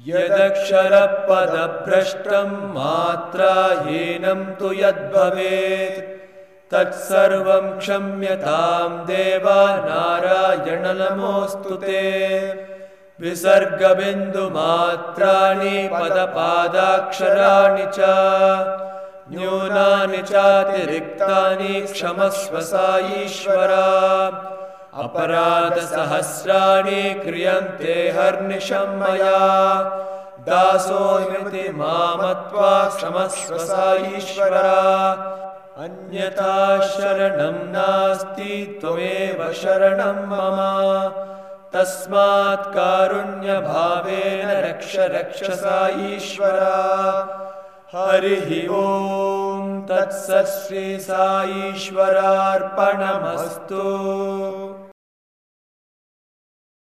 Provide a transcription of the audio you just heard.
यदक्षरपदभ्रष्टं मात्राहीनं तु यद्भवेत् तत्सर्वं क्षम्यतां देव नारायण नमोऽस्तु ते। विसर्गबिन्दुमात्राणि पदपादाक्षराणि च न्यूनानि चातिरिक्तानि क्षमस्व साईश्वर। अपराधसहस्राणि क्रियन्ते हर्निशं मया दासोऽस्मि मामत्वा क्षमस्व साईश्वर। अन्यथा शरणं नास्ति त्वमेव शरणं मम तस्मात् कारुण्यभावेन रक्ष रक्ष साईश्वर। हरिः ओं तत्सत् श्री साईश्वरार्पणमस्तु।